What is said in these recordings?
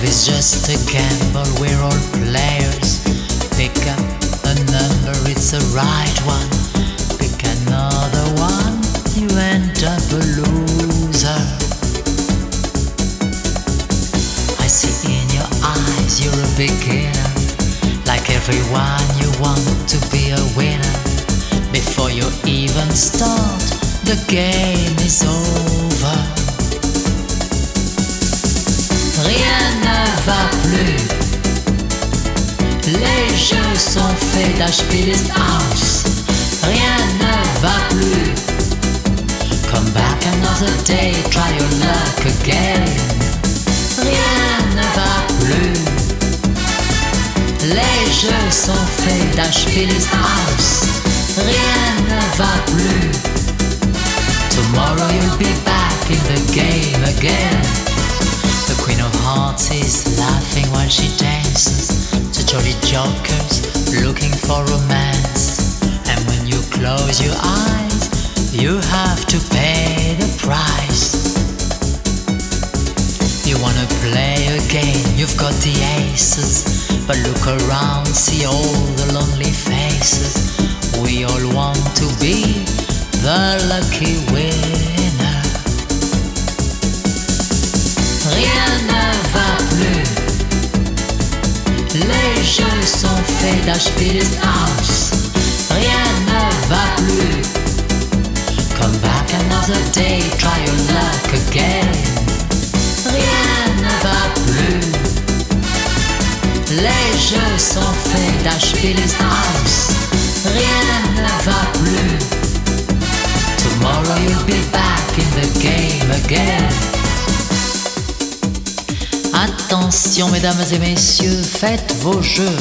is just a gamble, we're all players. Pick up a number, it's the right one. Pick another one, you end up a loser. I see in your eyes you're a beginner. Like everyone you want to be a winner. Before you even start, the game is over. Rien ne va plus. Les jeux sont faits d'H.P. House. Rien ne va plus. Come back another day, try your luck again. Rien ne va plus. Les jeux sont faits d'H.P. House. Rien ne va plus. Tomorrow you'll be back in the game again. The Queen of Hearts is laughing while she dances. The jolly jokers looking for romance. And when you close your eyes, you have to pay the price. You wanna play a game, you've got the aces. But look around, see all the lonely faces. We all want to be the lucky winner. Rien ne va plus. Les jeux sont faits d'H.P. House. Rien ne va plus. Come back another day, try your luck again. Rien ne va plus. Les jeux sont faits d'H.P. House. Rien ne va plus. Tomorrow you'll be back in the game again. Attention mesdames et messieurs, faites vos jeux.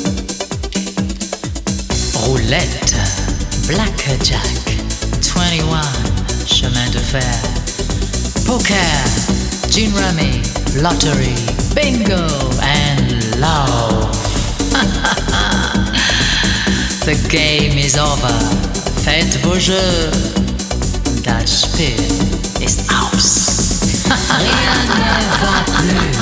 Roulette, blackjack, 21, chemin de fer. Poker, gin rummy, lottery, bingo and love. The game is over. Faites vos jeux. D'H.P. House. Rien ne va plus.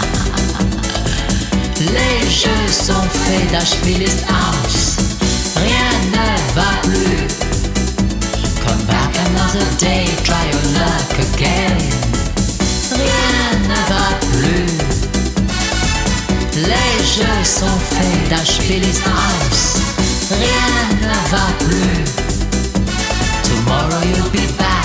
Les jeux sont faits d'H.P. House. Rien ne va plus. Come back another day, try your luck again. Rien ne va plus. Les jeux sont faits d'H.P. House. Rien ne va plus. Tomorrow you'll be back